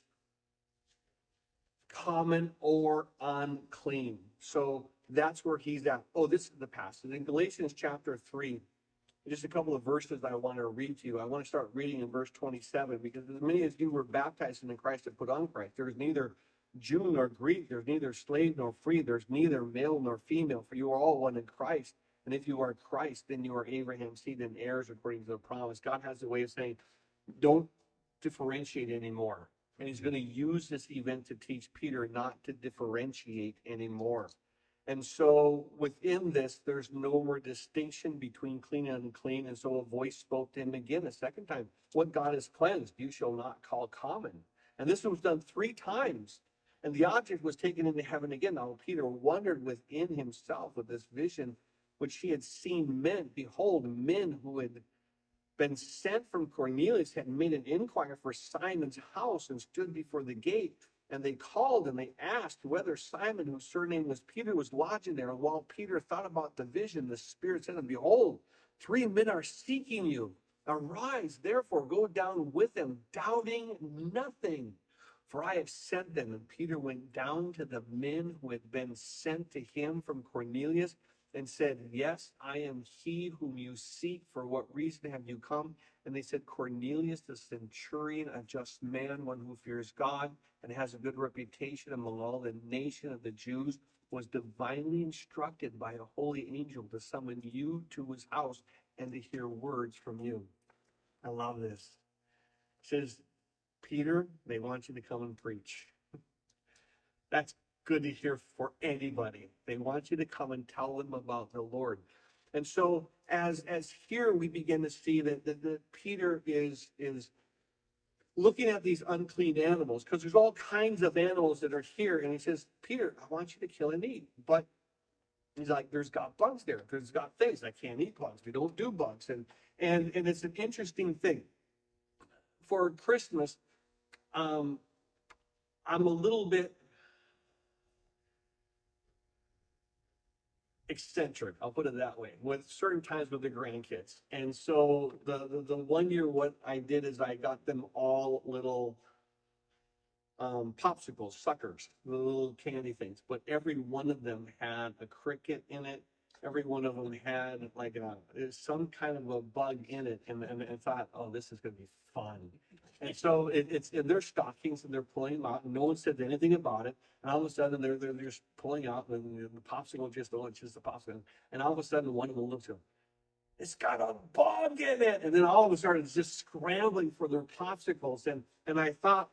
common or unclean. So that's where he's at. Oh, this is the passage. In Galatians chapter three, just a couple of verses I want to read to you. I want to start reading in verse twenty-seven, because as many as you were baptized in Christ have put on Christ. There is neither Jew nor Greek, there's neither slave nor free, there's neither male nor female, for you are all one in Christ. And if you are Christ, then you are Abraham's seed and heirs according to the promise. God has a way of saying, don't differentiate anymore. And he's going to use this event to teach Peter not to differentiate anymore. And so within this, there's no more distinction between clean and unclean. And so a voice spoke to him again a second time. What God has cleansed, you shall not call common. And this was done three times. And the object was taken into heaven again. Now Peter wondered within himself with this vision, which he had seen men. Behold, men who had been sent from Cornelius had made an inquiry for Simon's house and stood before the gate. And they called and they asked whether Simon, whose surname was Peter, was lodging there. And while Peter thought about the vision, the Spirit said to him, behold, three men are seeking you. Arise, therefore, go down with them, doubting nothing, for I have sent them. And Peter went down to the men who had been sent to him from Cornelius and said, yes, I am he whom you seek. For what reason have you come? And they said, Cornelius, the centurion, a just man, one who fears God and has a good reputation among all the nation of the Jews, was divinely instructed by a holy angel to summon you to his house and to hear words from you. I love this. It says, Peter, they want you to come and preach. That's good to hear for anybody. They want you to come and tell them about the Lord. And so as as here we begin to see that, that, that Peter is is looking at these unclean animals, because there's all kinds of animals that are here. And he says, Peter, I want you to kill and eat. But he's like, there's got bugs there. There's got things. I can't eat bugs. We don't do bugs. And and and it's an interesting thing. For Christmas, um, I'm a little bit eccentric, I'll put it that way, with certain times with the grandkids. And so the, the the one year what I did is I got them all little um, popsicles, suckers, the little candy things, but every one of them had a cricket in it. Every one of them had like a some kind of a bug in it, and and I thought, oh, this is going to be fun. And so it, it's in their stockings, and they're pulling them out, and no one said anything about it. And all of a sudden, they're they're, they're just pulling out, and the, the popsicle just oh, it's just a popsicle. And all of a sudden, one of them looks at them. It's got a bug in it, and then all of a sudden, it's just scrambling for their popsicles. And and I thought,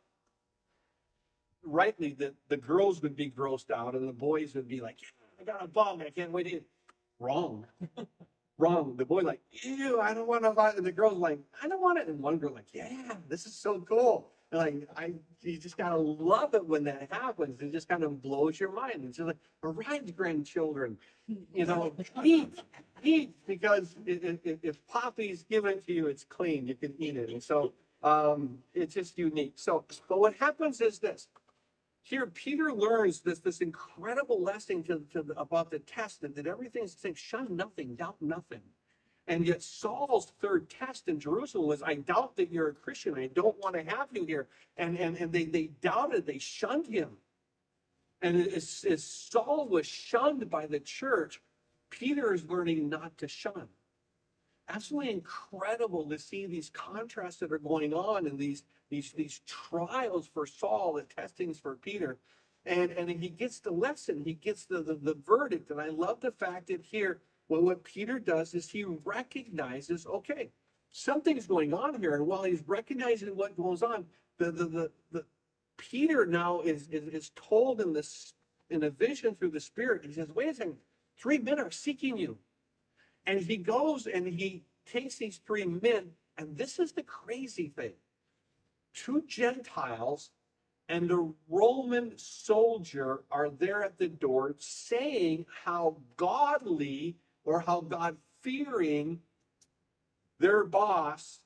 rightly, that the girls would be grossed out, and the boys would be like, yeah, I got a bug, I can't wait to eat. Wrong. Wrong. The boy like, ew, I don't want to buy it. And the girl's like, I don't want it. And one girl like, yeah, this is so cool. And like, I, you just gotta love it when that happens. It just kind of blows your mind. It's just like, all right, grandchildren, you know, eat, eat, because it, it, if Poppy's given to you, it's clean. You can eat it. And so um, it's just unique. So, but what happens is this. Here, Peter learns this, this incredible lesson to, to the, about the test, that, that everything's saying, shun nothing, doubt nothing. And yet Saul's third test in Jerusalem was, I doubt that you're a Christian. I don't want to have you here. And, and, and they, they doubted, they shunned him. And as, as Saul was shunned by the church, Peter is learning not to shun. Absolutely incredible to see these contrasts that are going on and these these these trials for Saul, the testings for Peter, and and he gets the lesson, he gets the the, the verdict. And I love the fact that here, well, what Peter does is he recognizes, okay, something's going on here, and while he's recognizing what goes on, the the the, the Peter now is, is is told in this in a vision through the Spirit. He says, wait a second, three men are seeking you. And he goes and he takes these three men, and this is the crazy thing. Two Gentiles and a Roman soldier are there at the door saying how godly or how God-fearing their boss,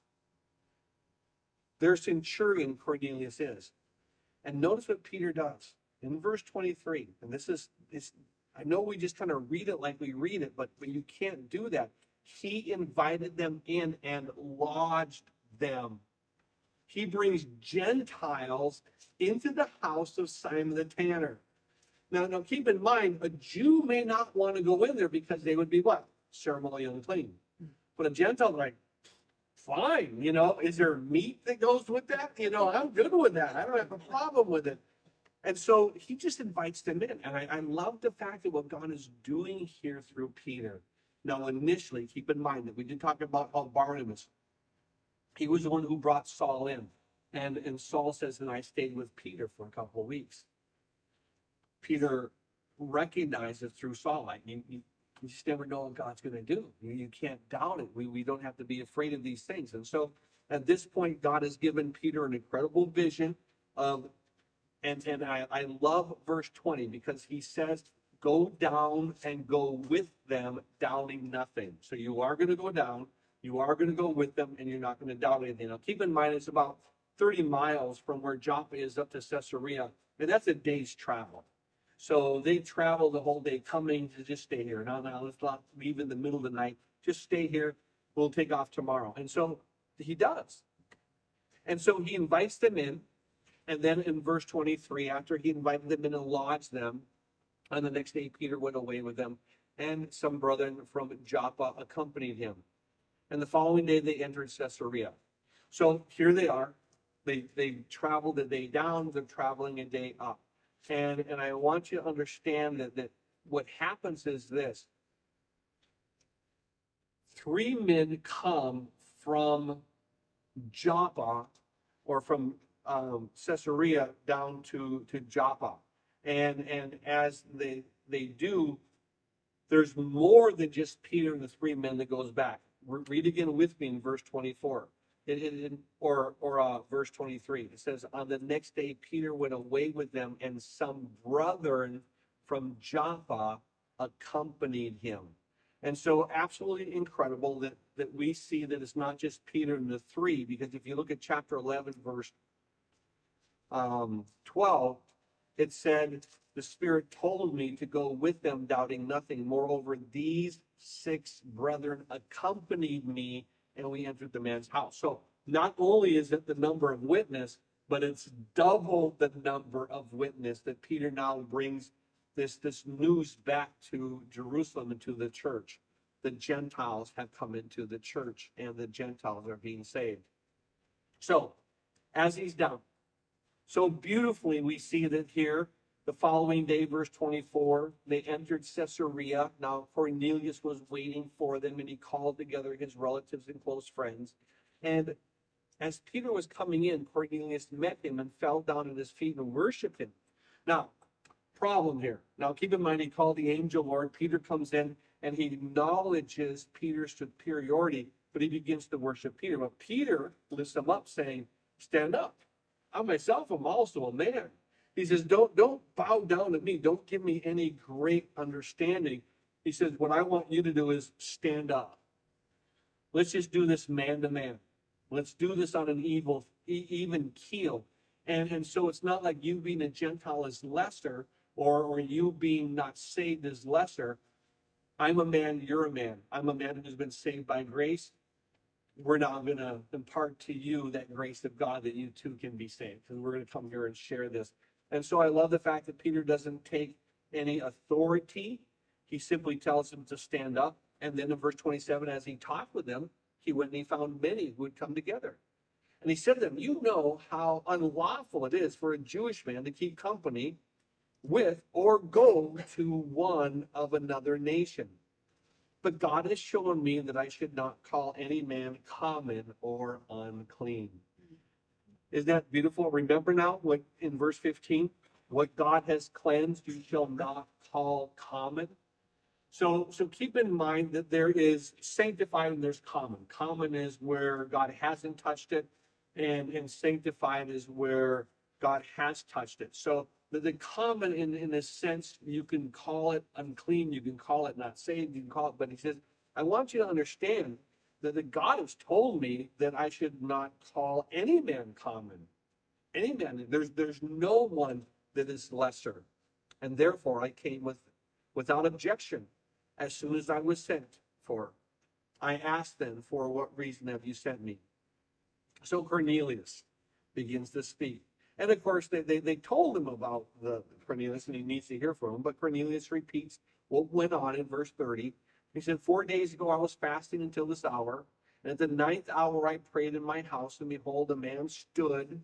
their centurion Cornelius is. And notice what Peter does in verse twenty-three. And this is, is I know we just kind of read it like we read it, but, but you can't do that. He invited them in and lodged them. He brings Gentiles into the house of Simon the tanner. Now, now keep in mind, a Jew may not want to go in there because they would be what? Ceremonially unclean. But a Gentile, like, fine, you know, is there meat that goes with that? You know, I'm good with that. I don't have a problem with it. And so he just invites them in. And I, I love the fact that what God is doing here through Peter. Now, initially, keep in mind that we did talk about how Barnabas, he was the one who brought Saul in. And, and Saul says, and I stayed with Peter for a couple of weeks. Peter recognizes through Saul, like, you, you, you just never know what God's going to do. You, you can't doubt it. We, we don't have to be afraid of these things. And so at this point, God has given Peter an incredible vision of And, and I, I love verse twenty because he says, go down and go with them, doubting nothing. So you are going to go down, you are going to go with them, and you're not going to doubt anything. Now, keep in mind, it's about thirty miles from where Joppa is up to Caesarea, and that's a day's travel. So they travel the whole day coming to just stay here. Now, now let's not leave in the middle of the night. Just stay here. We'll take off tomorrow. And so he does. And so he invites them in. And then in verse twenty-three, after he invited them in and lodged them, on the next day Peter went away with them, and some brethren from Joppa accompanied him. And the following day they entered Caesarea. So here they are. They they traveled a day down, they're traveling a day up. And, and I want you to understand that, that what happens is this. Three men come from Joppa, or from Um, Caesarea down to, to Joppa. And, and as they, they do, there's more than just Peter and the three men that goes back. Read again with me in verse twenty-four, it, it, it, or, or uh, verse twenty-three. It says, on the next day, Peter went away with them, and some brethren from Joppa accompanied him. And so absolutely incredible that, that we see that it's not just Peter and the three, because if you look at chapter eleven, verse Um, twelve, it said, the Spirit told me to go with them, doubting nothing. Moreover, these six brethren accompanied me, and we entered the man's house. So not only is it the number of witness, but it's double the number of witness that Peter now brings this, this news back to Jerusalem and to the church. The Gentiles have come into the church and the Gentiles are being saved. So, as he's done, so beautifully we see that here, the following day, verse twenty-four, they entered Caesarea. Now Cornelius was waiting for them, and he called together his relatives and close friends. And as Peter was coming in, Cornelius met him and fell down at his feet and worshiped him. Now, problem here. Now keep in mind, he called the angel Lord. Peter comes in and he acknowledges Peter's superiority, but he begins to worship Peter. But Peter lifts him up, saying, stand up. I myself am also a man. He says, don't, don't bow down to me. Don't give me any great understanding. He says, what I want you to do is stand up. Let's just do this man to man. Let's do this on an evil, even keel. And, and so it's not like you being a Gentile is lesser, or, or you being not saved is lesser. I'm a man, you're a man. I'm a man who's been saved by grace. We're now going to impart to you that grace of God that you too can be saved. And we're going to come here and share this. And so I love the fact that Peter doesn't take any authority. He simply tells them to stand up. And then in verse twenty-seven, as he talked with them, he went and he found many who had come together. And he said to them, you know how unlawful it is for a Jewish man to keep company with or go to one of another nation. But God has shown me that I should not call any man common or unclean. Isn't that beautiful? Remember now what in verse fifteen, what God has cleansed, you shall not call common. So, so keep in mind that there is sanctified and there's common. Common is where God hasn't touched it, and, and sanctified is where God has touched it. So the, the common, in, in a sense, you can call it unclean, you can call it not saved, you can call it, but he says, I want you to understand that the God has told me that I should not call any man common. Any man. There's, there's no one that is lesser. And therefore I came with without objection as soon as I was sent for. I asked them, for what reason have you sent me? So Cornelius begins to speak. And of course, they, they, they told him about the Cornelius, and he needs to hear from him. But Cornelius repeats what went on in verse thirty. He said, four days ago I was fasting until this hour. And at the ninth hour I prayed in my house, and behold, a man stood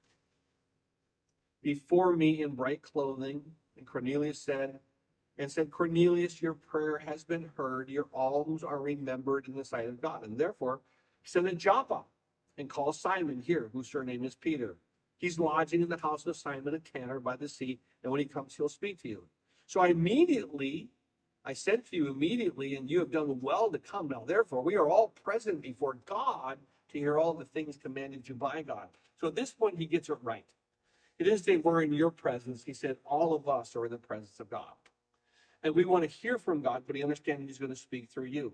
before me in bright clothing. And Cornelius said, and said, Cornelius, your prayer has been heard. Your alms are remembered in the sight of God. And therefore, send to Joppa and call Simon here, whose surname is Peter. He's lodging in the house of Simon, a tanner by the sea. And when he comes, he'll speak to you. So I immediately, I sent to you immediately, and you have done well to come. Now, therefore, we are all present before God to hear all the things commanded you by God. So at this point, he gets it right. He didn't say we're in your presence. He said all of us are in the presence of God. And we want to hear from God, but he understands he's going to speak through you.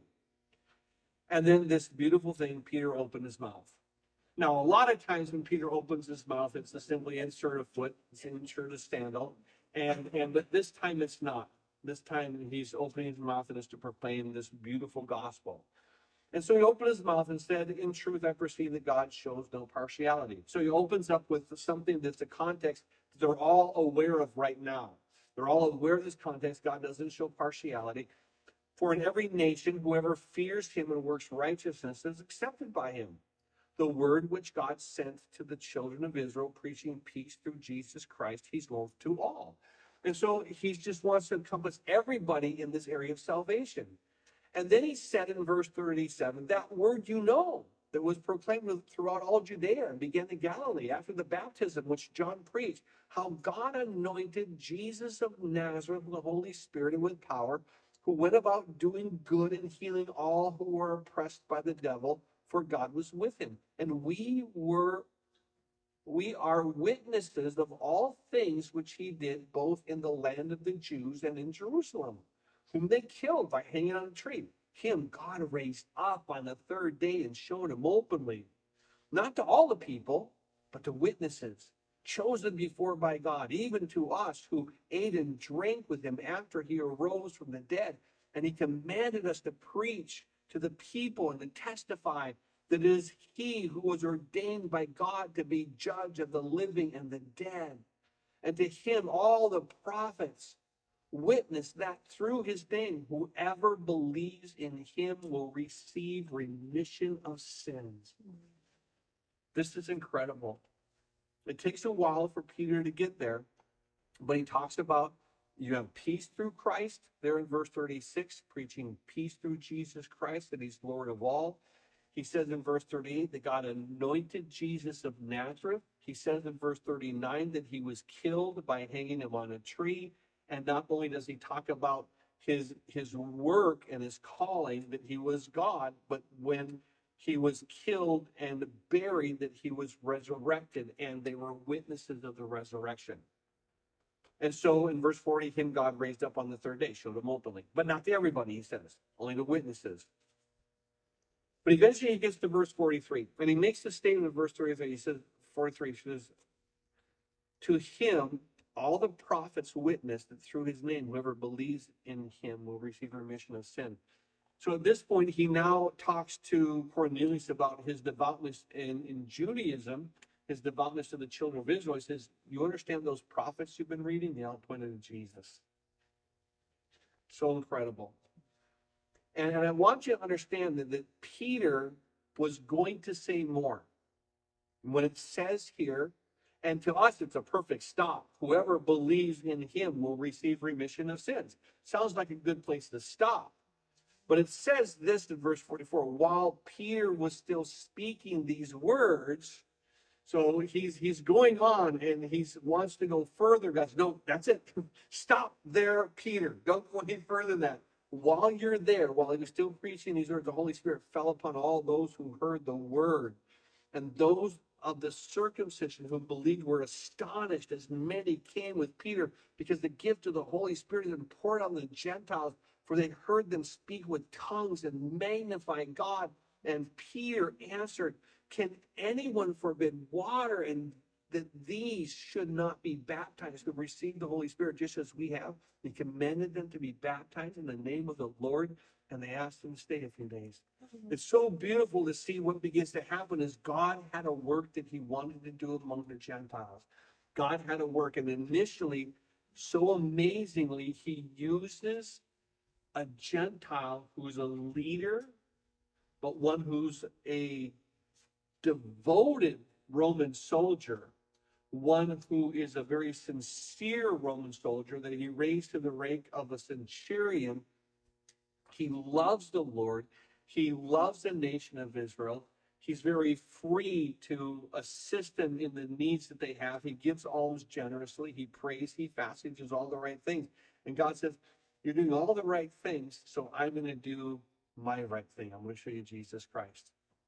And then this beautiful thing, Peter opened his mouth. Now, a lot of times when Peter opens his mouth, it's to simply insert a foot, it's insert a sandal. And, and but this time it's not. This time he's opening his mouth and is to proclaim this beautiful gospel. And so he opened his mouth and said, in truth, I perceive that God shows no partiality. So he opens up with something that's a context that they're all aware of right now. They're all aware of this context. God doesn't show partiality. For in every nation, whoever fears him and works righteousness is accepted by him. The word which God sent to the children of Israel, preaching peace through Jesus Christ, he's known to all. And so he just wants to encompass everybody in this area of salvation. And then he said in verse thirty-seven, that word you know, that was proclaimed throughout all Judea and began in Galilee after the baptism which John preached, how God anointed Jesus of Nazareth with the Holy Spirit and with power, who went about doing good and healing all who were oppressed by the devil, for God was with him. And we were, we are witnesses of all things which he did, both in the land of the Jews and in Jerusalem, whom they killed by hanging on a tree. Him God raised up on the third day and showed him openly, not to all the people, but to witnesses, chosen before by God, even to us who ate and drank with him after he arose from the dead. And he commanded us to preach to the people and to testify that it is he who was ordained by God to be judge of the living and the dead. And to him all the prophets witness that through his name, whoever believes in him will receive remission of sins. This is incredible. It takes a while for Peter to get there, but he talks about you have peace through Christ there in verse thirty-six, preaching peace through Jesus Christ, that he's Lord of all. He says in verse thirty-eight that God anointed Jesus of Nazareth. He says in verse thirty-nine that he was killed by hanging him on a tree. And not only does he talk about his, his work and his calling, that he was God, but when he was killed and buried, that he was resurrected, and they were witnesses of the resurrection. And so in verse forty, him God raised up on the third day, showed him openly. But not to everybody, he says, only to witnesses. But eventually he gets to verse forty-three, and he makes the statement in verse thirty-three. He says, forty-three, he says, to him all the prophets witness that through his name, whoever believes in him will receive remission of sin. So at this point, he now talks to Cornelius about his devoutness in, in Judaism, his devoutness to the children of Israel. He says, you understand those prophets you've been reading? They all pointed to Jesus. So incredible. And, and I want you to understand that, that Peter was going to say more. When it says here, and to us, it's a perfect stop. Whoever believes in him will receive remission of sins. Sounds like a good place to stop. But it says this in verse forty-four, while Peter was still speaking these words, so he's he's going on and he wants to go further. Guys, no, that's it. Stop there, Peter. Don't go any further than that. While you're there, while he was still preaching these words, the Holy Spirit fell upon all those who heard the word. And those of the circumcision who believed were astonished, as many came with Peter, because the gift of the Holy Spirit had been poured on the Gentiles, for they heard them speak with tongues and magnify God. And Peter answered, can anyone forbid water, and that these should not be baptized, who have received the Holy Spirit just as we have? He commanded them to be baptized in the name of the Lord, and they asked him to stay a few days. Mm-hmm. It's so beautiful to see what begins to happen as God had a work that he wanted to do among the Gentiles. God had a work, and initially, so amazingly, he uses a Gentile who's a leader, but one who's a devoted Roman soldier, one who is a very sincere Roman soldier that he raised to the rank of a centurion. He loves the Lord. He loves the nation of Israel. He's very free to assist them in the needs that they have. He gives alms generously. He prays, he fasts, he does all the right things. And God says, you're doing all the right things, so I'm going to do my right thing. I'm going to show you Jesus Christ.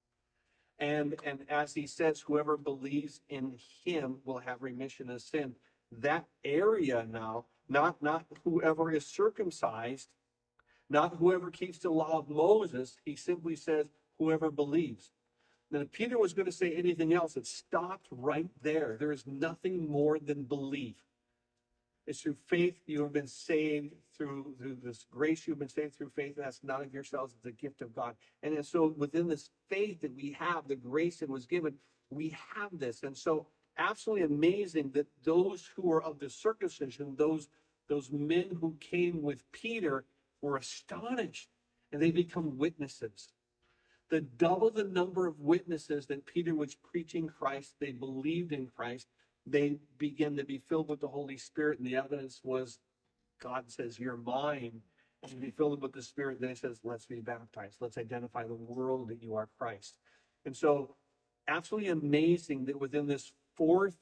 And, and as he says, whoever believes in him will have remission of sin. That area now, not, not whoever is circumcised, not whoever keeps the law of Moses, he simply says, whoever believes. Now, if Peter was going to say anything else, it stopped right there. There is nothing more than belief. It's through faith you have been saved, through, through this grace you've been saved through faith. That's not of yourselves, it's a gift of God. And so within this faith that we have, the grace that was given, we have this. And so absolutely amazing that those who are of the circumcision, those, those men who came with Peter, were astonished, and they become witnesses. The double the number of witnesses that Peter was preaching Christ, they believed in Christ, they begin to be filled with the Holy Spirit, and the evidence was God says, you're mine, and be filled with the Spirit. Then he says, let's be baptized. Let's identify the world that you are Christ. And so absolutely amazing that within this fourth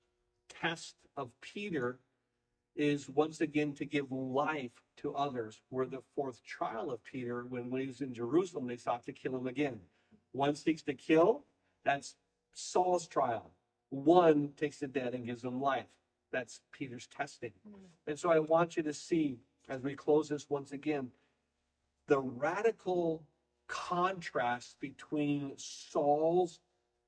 test of Peter is once again to give life to others. Where the fourth trial of Peter, when, when he was in Jerusalem, they sought to kill him again. One seeks to kill, that's Saul's trial. One takes the dead and gives them life. That's Peter's testing. And so I want you to see, as we close this once again, the radical contrast between Saul's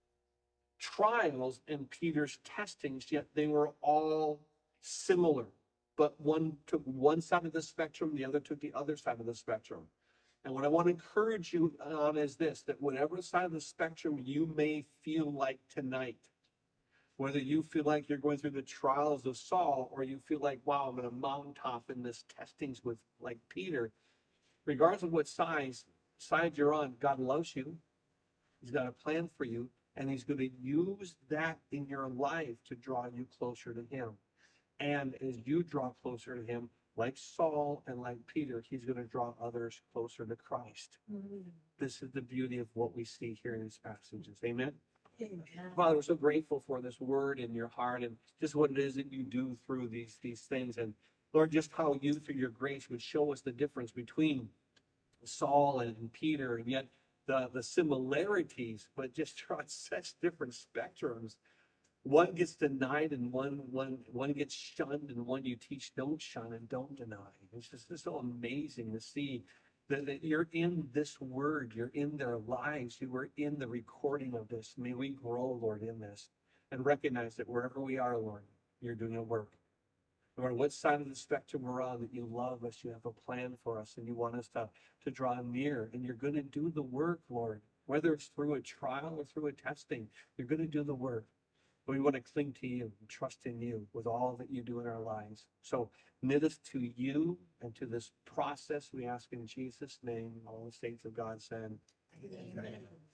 trials and Peter's testings, yet they were all similar. But one took one side of the spectrum, the other took the other side of the spectrum. And what I want to encourage you on is this, that whatever side of the spectrum you may feel like tonight, whether you feel like you're going through the trials of Saul, or you feel like, wow, I'm in a mountaintop in this testings with like Peter, regardless of what size side you're on, God loves you. He's got a plan for you, and he's going to use that in your life to draw you closer to him. And as you draw closer to him, like Saul and like Peter, he's going to draw others closer to Christ. Mm-hmm. This is the beauty of what we see here in these passages. Amen. Amen. Father, we're so grateful for this word in your heart and just what it is that you do through these, these things. And Lord, just how you, through your grace, would show us the difference between Saul and, and Peter, and yet the, the similarities, but just on such different spectrums. One gets denied and one, one, one gets shunned, and one you teach don't shun and don't deny. It's just it's so amazing to see that, that you're in this word, you're in their lives, you were in the recording of this. May we grow, Lord, in this and recognize that wherever we are, Lord, you're doing a work. No matter what side of the spectrum we're on, that you love us, you have a plan for us, and you want us to, to draw near, and you're going to do the work, Lord. Whether it's through a trial or through a testing, you're going to do the work. But we want to cling to you and trust in you with all that you do in our lives. So knit us to you and to this process, we ask in Jesus' name. All the saints of God said, Amen. Amen.